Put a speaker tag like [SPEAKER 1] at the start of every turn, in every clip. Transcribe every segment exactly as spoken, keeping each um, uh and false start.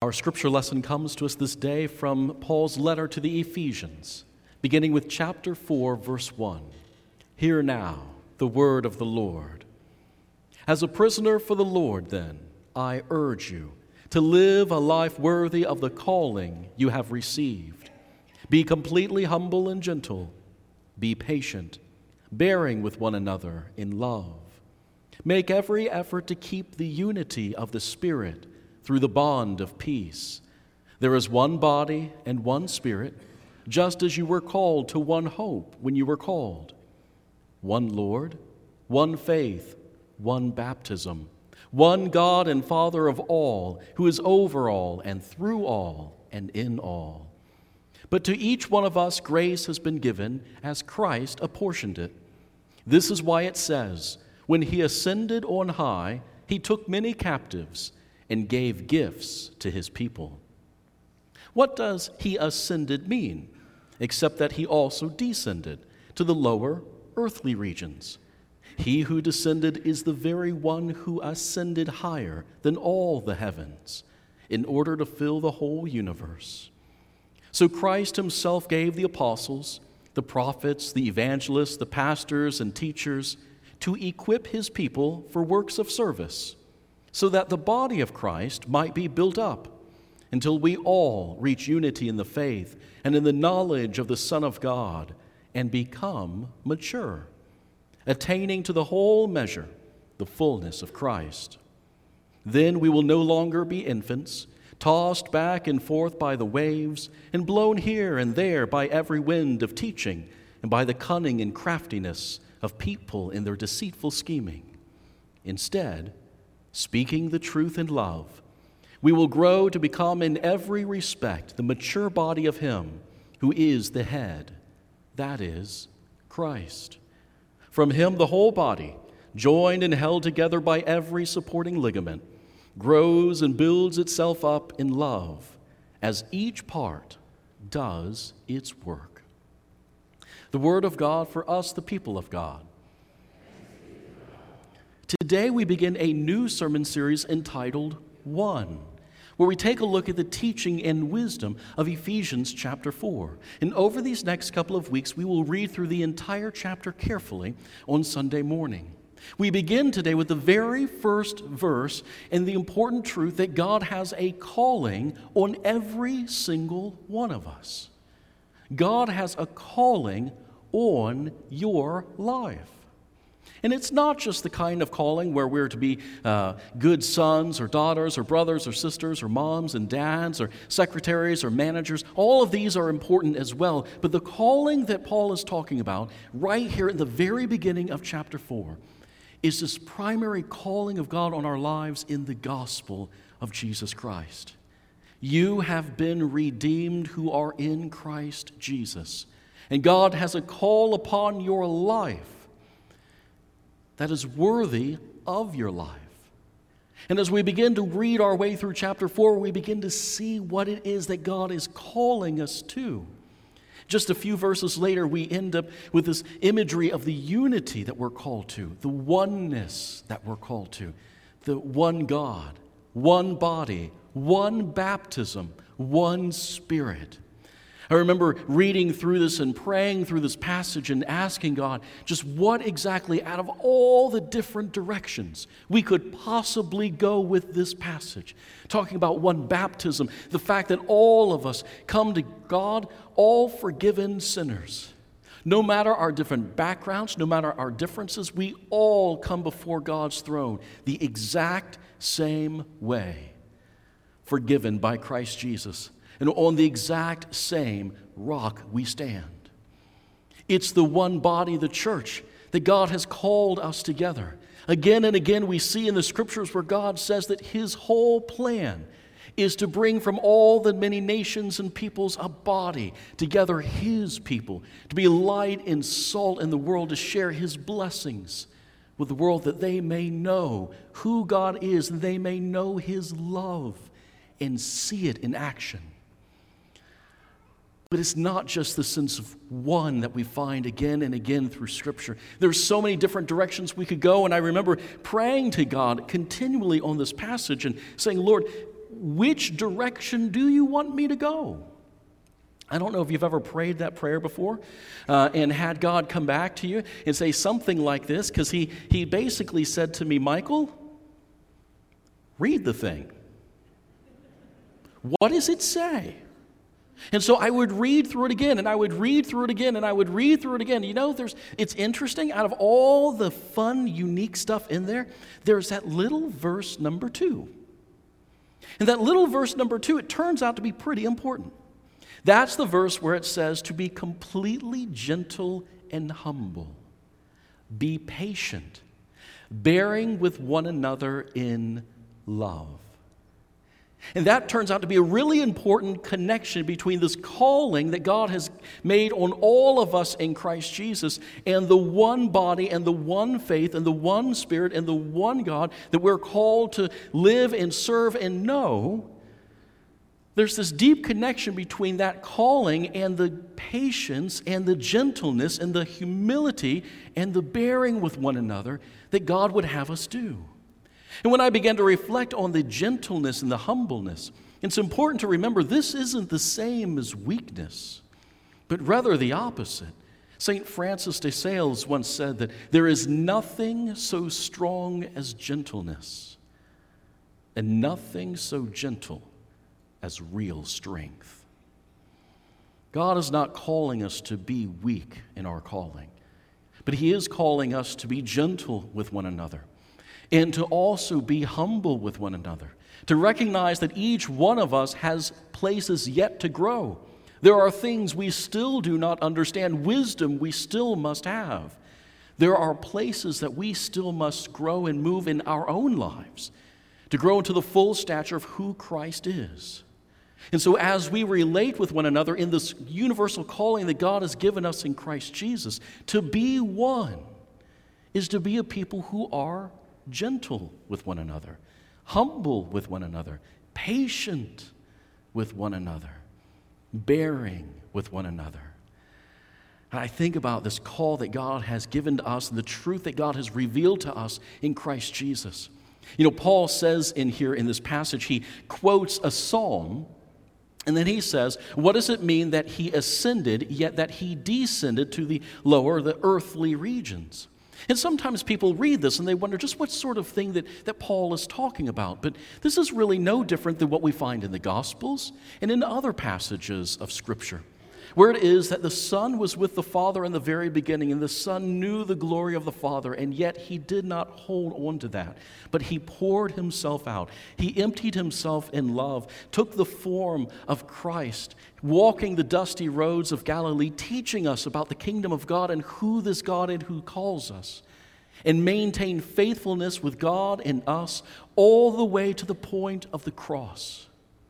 [SPEAKER 1] Our scripture lesson comes to us this day from Paul's letter to the Ephesians, beginning with chapter four, verse one. Hear now the word of the Lord. As a prisoner for the Lord, then, I urge you to live a life worthy of the calling you have received. Be completely humble and gentle. Be patient, bearing with one another in love. Make every effort to keep the unity of the Spirit through the bond of peace. There is one body and one Spirit, just as you were called to one hope when you were called. One Lord, one faith, one baptism, one God and Father of all, who is over all and through all and in all. But to each one of us grace has been given as Christ apportioned it. This is why it says, when he ascended on high, he took many captives and gave gifts to his people. What does he ascended mean, except that he also descended to the lower earthly regions? He who descended is the very one who ascended higher than all the heavens, in order to fill the whole universe. So Christ himself gave the apostles, the prophets, the evangelists, the pastors, and teachers to equip his people for works of service, so that the body of Christ might be built up until we all reach unity in the faith and in the knowledge of the Son of God and become mature, attaining to the whole measure, the fullness of Christ. Then we will no longer be infants, tossed back and forth by the waves and blown here and there by every wind of teaching and by the cunning and craftiness of people in their deceitful scheming. Instead, speaking the truth in love, we will grow to become in every respect the mature body of him who is the head, that is, Christ. From him the whole body, joined and held together by every supporting ligament, grows and builds itself up in love as each part does its work. The word of God for us, the people of God. Today we begin a new sermon series entitled One, where we take a look at the teaching and wisdom of Ephesians chapter four. And over these next couple of weeks, we will read through the entire chapter carefully on Sunday morning. We begin today with the very first verse and the important truth that God has a calling on every single one of us. God has a calling on your life. And it's not just the kind of calling where we're to be uh, good sons or daughters or brothers or sisters or moms and dads or secretaries or managers. All of these are important as well. But the calling that Paul is talking about right here at the very beginning of chapter four is this primary calling of God on our lives in the gospel of Jesus Christ. You have been redeemed who are in Christ Jesus. And God has a call upon your life that is worthy of your life. And as we begin to read our way through chapter four, we begin to see what it is that God is calling us to. Just a few verses later, we end up with this imagery of the unity that we're called to, the oneness that we're called to, the one God, one body, one baptism, one Spirit. I remember reading through this and praying through this passage and asking God just what exactly out of all the different directions we could possibly go with this passage. Talking about one baptism, the fact that all of us come to God, all forgiven sinners. No matter our different backgrounds, no matter our differences, we all come before God's throne the exact same way, forgiven by Christ Jesus. And on the exact same rock we stand. It's the one body, the church, that God has called us together. Again and again we see in the scriptures where God says that his whole plan is to bring from all the many nations and peoples a body, together his people, to be light and salt in the world, to share his blessings with the world, that they may know who God is, and they may know his love and see it in action. But it's not just the sense of one that we find again and again through Scripture. There's so many different directions we could go, and I remember praying to God continually on this passage and saying, Lord, which direction do you want me to go? I don't know if you've ever prayed that prayer before uh, and had God come back to you and say something like this, because he, he basically said to me, Michael, read the thing. What does it say? And so I would read through it again, and I would read through it again, and I would read through it again. You know, there's it's interesting. Out of all the fun, unique stuff in there, there's that little verse number two. And that little verse number two, it turns out to be pretty important. That's the verse where it says to be completely gentle and humble. Be patient, bearing with one another in love. And that turns out to be a really important connection between this calling that God has made on all of us in Christ Jesus and the one body and the one faith and the one Spirit and the one God that we're called to live and serve and know. There's this deep connection between that calling and the patience and the gentleness and the humility and the bearing with one another that God would have us do. And when I began to reflect on the gentleness and the humbleness, it's important to remember this isn't the same as weakness, but rather the opposite. Saint Francis de Sales once said that there is nothing so strong as gentleness, and nothing so gentle as real strength. God is not calling us to be weak in our calling, but He is calling us to be gentle with one another, and to also be humble with one another, to recognize that each one of us has places yet to grow. There are things we still do not understand, wisdom we still must have. There are places that we still must grow and move in our own lives, to grow into the full stature of who Christ is. And so as we relate with one another in this universal calling that God has given us in Christ Jesus, to be one is to be a people who are gentle with one another, humble with one another, patient with one another, bearing with one another. And I think about this call that God has given to us and the truth that God has revealed to us in Christ Jesus. You know, Paul says in here in this passage, he quotes a psalm, and then he says, what does it mean that he ascended, yet that he descended to the lower, the earthly regions? And sometimes people read this and they wonder just what sort of thing that, that Paul is talking about. But this is really no different than what we find in the Gospels and in other passages of Scripture, where it is that the Son was with the Father in the very beginning, and the Son knew the glory of the Father, and yet he did not hold on to that, but he poured himself out. He emptied himself in love, took the form of Christ, walking the dusty roads of Galilee, teaching us about the kingdom of God and who this God is who calls us, and maintained faithfulness with God and us all the way to the point of the cross,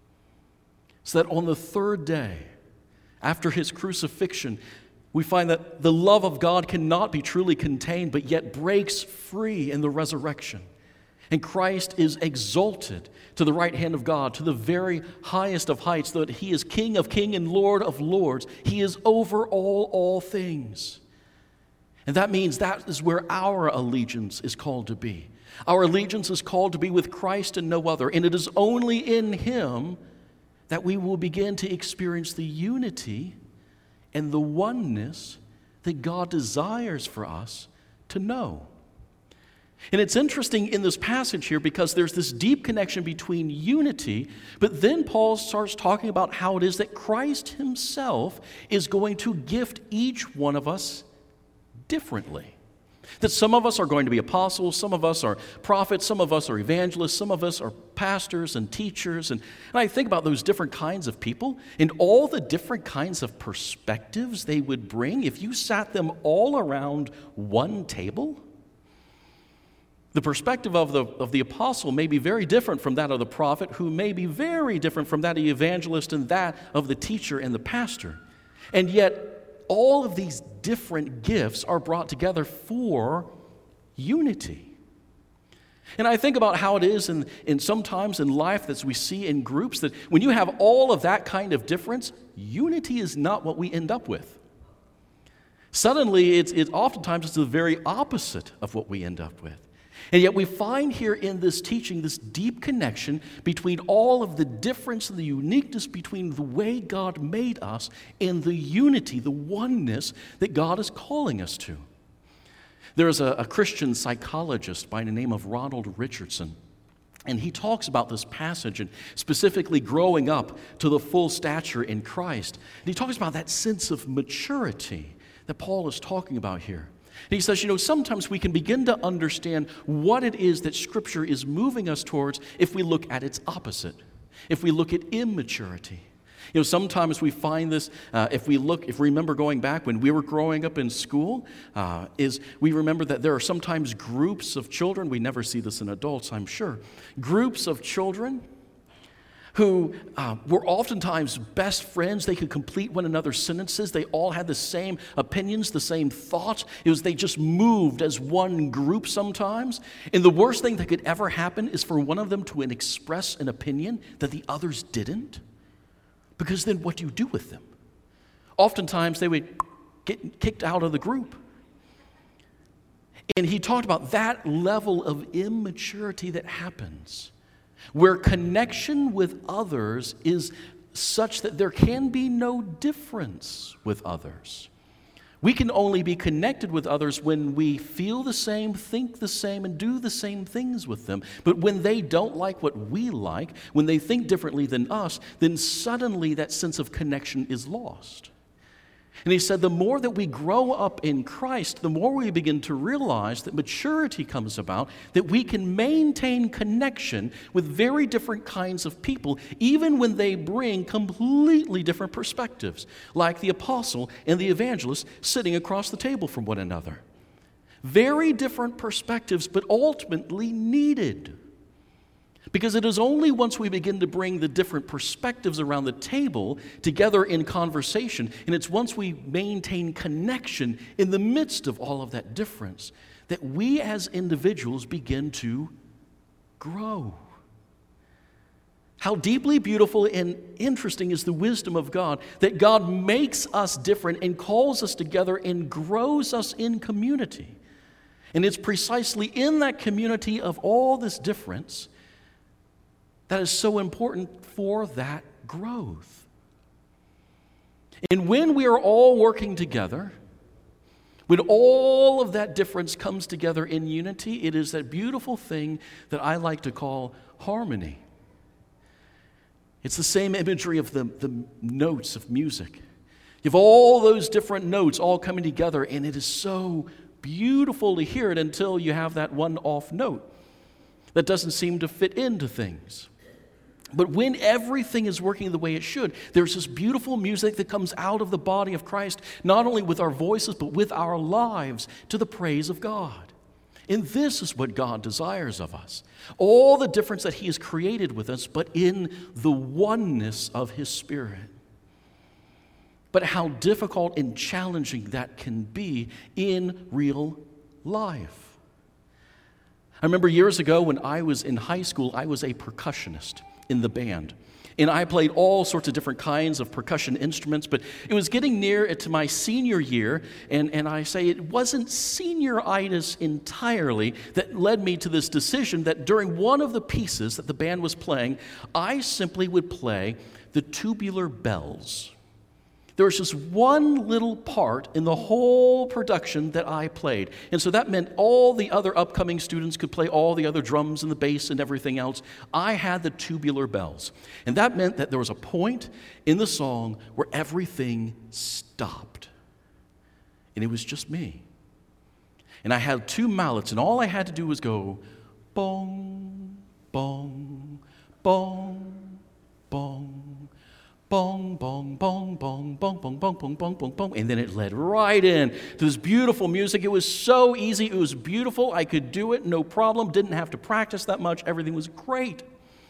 [SPEAKER 1] so that on the third day, after his crucifixion, we find that the love of God cannot be truly contained, but yet breaks free in the resurrection. And Christ is exalted to the right hand of God, to the very highest of heights, that he is King of kings and Lord of lords. He is over all, all things. And that means that is where our allegiance is called to be. Our allegiance is called to be with Christ and no other. And it is only in him that we will begin to experience the unity and the oneness that God desires for us to know. And it's interesting in this passage here because there's this deep connection between unity, but then Paul starts talking about how it is that Christ himself is going to gift each one of us differently. That some of us are going to be apostles, some of us are prophets, some of us are evangelists, some of us are pastors and teachers. And, and I think about those different kinds of people and all the different kinds of perspectives they would bring if you sat them all around one table. The perspective of the, of the apostle may be very different from that of the prophet, who may be very different from that of the evangelist and that of the teacher and the pastor. And yet, all of these different gifts are brought together for unity. And I think about how it is in, in sometimes in life that we see in groups, that when you have all of that kind of difference, unity is not what we end up with. Suddenly, it's, it oftentimes it's the very opposite of what we end up with. And yet we find here in this teaching this deep connection between all of the difference and the uniqueness between the way God made us and the unity, the oneness that God is calling us to. There's a, a Christian psychologist by the name of Ronald Richardson, and he talks about this passage and specifically growing up to the full stature in Christ. And he talks about that sense of maturity that Paul is talking about here. And he says, you know, sometimes we can begin to understand what it is that Scripture is moving us towards if we look at its opposite, if we look at immaturity. You know, sometimes we find this, uh, if we look, if we remember going back when we were growing up in school, uh, is we remember that there are sometimes groups of children, we never see this in adults, I'm sure, groups of children who uh, were oftentimes best friends. They could complete one another's sentences. They all had the same opinions, the same thoughts. It was they just moved as one group sometimes. And the worst thing that could ever happen is for one of them to express an opinion that the others didn't. Because then what do you do with them? Oftentimes they would get kicked out of the group. And he talked about that level of immaturity that happens, where connection with others is such that there can be no difference with others. We can only be connected with others when we feel the same, think the same, and do the same things with them. But when they don't like what we like, when they think differently than us, then suddenly that sense of connection is lost. And he said the more that we grow up in Christ, the more we begin to realize that maturity comes about, that we can maintain connection with very different kinds of people, even when they bring completely different perspectives, like the apostle and the evangelist sitting across the table from one another. Very different perspectives, but ultimately needed. Because it is only once we begin to bring the different perspectives around the table together in conversation, and it's once we maintain connection in the midst of all of that difference, that we as individuals begin to grow. How deeply beautiful and interesting is the wisdom of God, that God makes us different and calls us together and grows us in community. And it's precisely in that community of all this difference that is so important for that growth. And when we are all working together, when all of that difference comes together in unity, it is that beautiful thing that I like to call harmony. It's the same imagery of the, the notes of music. You have all those different notes all coming together, and it is so beautiful to hear it until you have that one off note that doesn't seem to fit into things. But when everything is working the way it should, there's this beautiful music that comes out of the body of Christ, not only with our voices, but with our lives, to the praise of God. And this is what God desires of us. All the difference that He has created with us, but in the oneness of His Spirit. But how difficult and challenging that can be in real life. I remember years ago when I was in high school, I was a percussionist in the band. And I played all sorts of different kinds of percussion instruments, but it was getting near to my senior year, and, and I say it wasn't senioritis entirely that led me to this decision that during one of the pieces that the band was playing, I simply would play the tubular bells. There was just one little part in the whole production that I played. And so that meant all the other upcoming students could play all the other drums and the bass and everything else. I had the tubular bells. And that meant that there was a point in the song where everything stopped. And it was just me. And I had two mallets, and all I had to do was go, bong, bong, bong, bong. Bong, bong, bong, bong, bong, bong, bong, bong, bong, bong, bong. And then it led right in to this beautiful music. It was so easy. It was beautiful. I could do it, no problem. Didn't have to practice that much. Everything was great.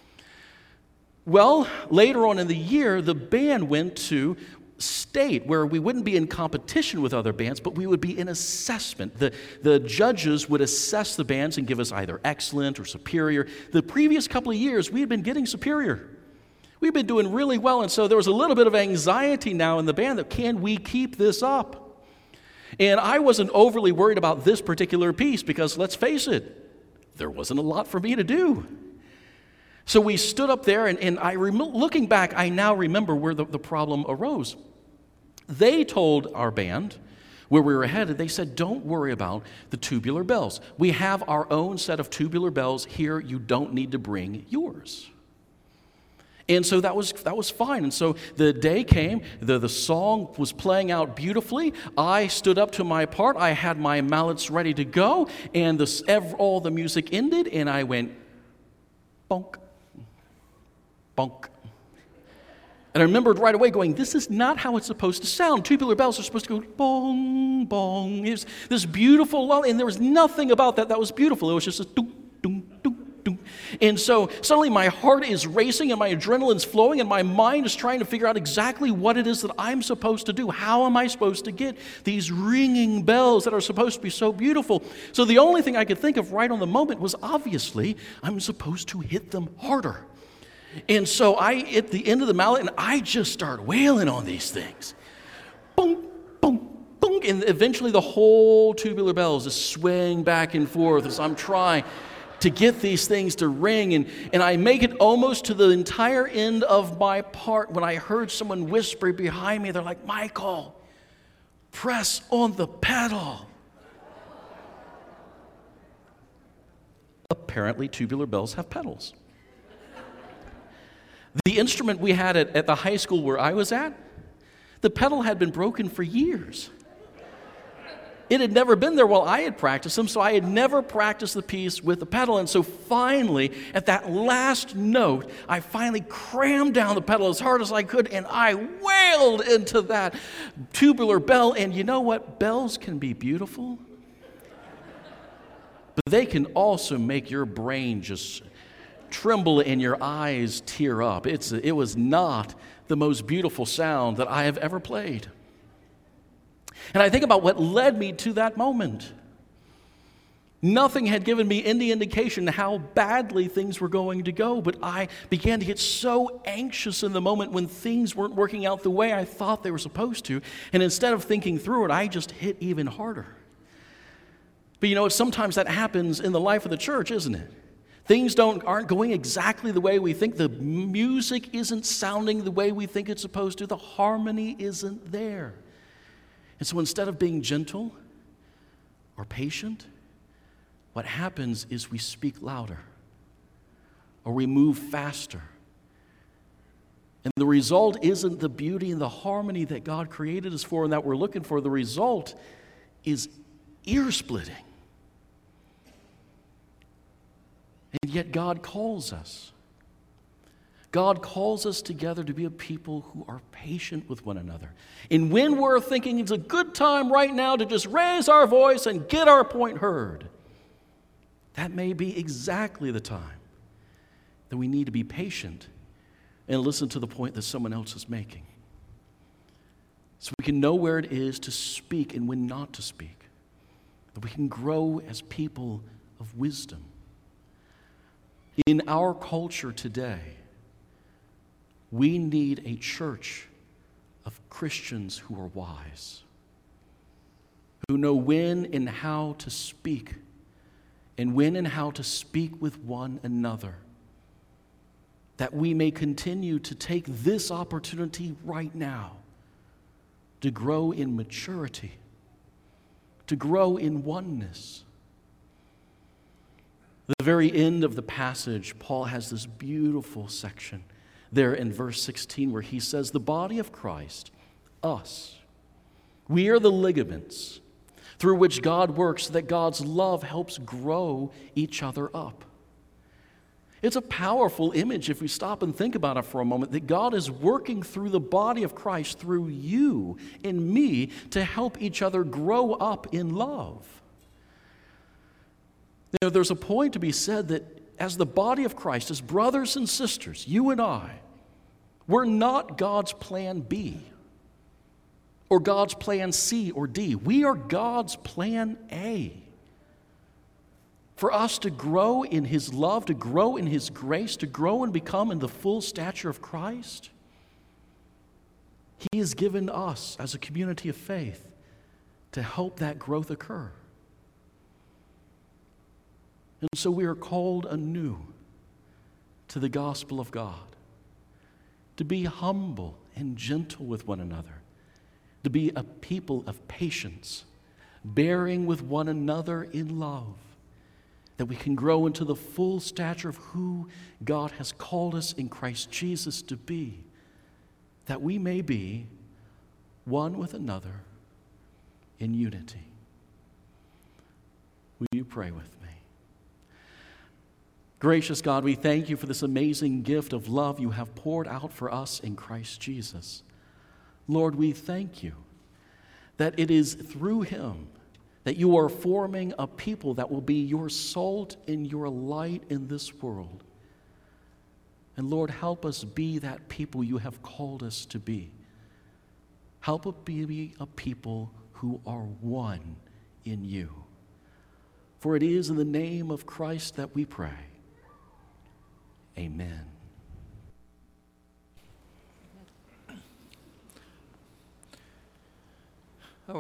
[SPEAKER 1] Well, later on in the year, the band went to state where we wouldn't be in competition with other bands, but we would be in assessment. The, the judges would assess the bands and give us either excellent or superior. The previous couple of years, we had been getting superior. We've been doing really well, and so there was a little bit of anxiety now in the band that can we keep this up? And I wasn't overly worried about this particular piece because, let's face it, there wasn't a lot for me to do. So we stood up there, and, and I rem- looking back, I now remember where the, the problem arose. They told our band, where we were headed, they said, don't worry about the tubular bells. We have our own set of tubular bells here. You don't need to bring yours. And so that was that was fine. And so the day came, the, the song was playing out beautifully. I stood up to my part. I had my mallets ready to go, and the, ev- all the music ended, and I went, bonk, bonk. And I remembered right away going, this is not how it's supposed to sound. Tubular bells are supposed to go bong, bong. It was this beautiful lullaby, and there was nothing about that that was beautiful. It was just a doom, doom, doom, doom. And so suddenly my heart is racing and my adrenaline's flowing and my mind is trying to figure out exactly what it is that I'm supposed to do. How am I supposed to get these ringing bells that are supposed to be so beautiful? So the only thing I could think of right on the moment was obviously I'm supposed to hit them harder. And so I, at the end of the mallet, and I just start wailing on these things. Boom, boom, boom. And eventually the whole tubular bells is swaying back and forth as I'm trying to get these things to ring. And, and I make it almost to the entire end of my part when I heard someone whisper behind me. They're like, Michael, press on the pedal. Apparently tubular bells have pedals. The instrument we had at, at the high school where I was at, the pedal had been broken for years. It had never been there while I had practiced them, so I had never practiced the piece with the pedal. And so finally, at that last note, I finally crammed down the pedal as hard as I could, and I wailed into that tubular bell. And you know what? Bells can be beautiful, but they can also make your brain just tremble and your eyes tear up. It's, it was not the most beautiful sound that I have ever played. And I think about what led me to that moment. Nothing had given me any indication how badly things were going to go, but I began to get so anxious in the moment when things weren't working out the way I thought they were supposed to. And instead of thinking through it, I just hit even harder. But you know, sometimes that happens in the life of the church, isn't it? Things don't aren't going exactly the way we think. The music isn't sounding the way we think it's supposed to. The harmony isn't there. And so instead of being gentle or patient, what happens is we speak louder or we move faster. And the result isn't the beauty and the harmony that God created us for and that we're looking for. The result is ear-splitting. And yet God calls us. God calls us together to be a people who are patient with one another. And when we're thinking it's a good time right now to just raise our voice and get our point heard, that may be exactly the time that we need to be patient and listen to the point that someone else is making. So we can know where it is to speak and when not to speak. That we can grow as people of wisdom. In our culture today, we need a church of Christians who are wise, who know when and how to speak, and when and how to speak with one another, that we may continue to take this opportunity right now to grow in maturity, to grow in oneness. The very end of the passage, Paul has this beautiful section there in verse sixteen where he says, the body of Christ, us, we are the ligaments through which God works so that God's love helps grow each other up. It's a powerful image if we stop and think about it for a moment, that God is working through the body of Christ, through you and me, to help each other grow up in love. You know, there's a point to be said that as the body of Christ, as brothers and sisters, you and I, we're not God's plan B or God's plan C or D. We are God's plan A. For us to grow in His love, to grow in His grace, to grow and become in the full stature of Christ, He has given us as a community of faith to help that growth occur. And so we are called anew to the gospel of God, to be humble and gentle with one another, to be a people of patience, bearing with one another in love, that we can grow into the full stature of who God has called us in Christ Jesus to be, that we may be one with another in unity. Will you pray with me? Gracious God, we thank you for this amazing gift of love you have poured out for us in Christ Jesus. Lord, we thank you that it is through him that you are forming a people that will be your salt and your light in this world. And Lord, help us be that people you have called us to be. Help us be a people who are one in you. For it is in the name of Christ that we pray. Amen.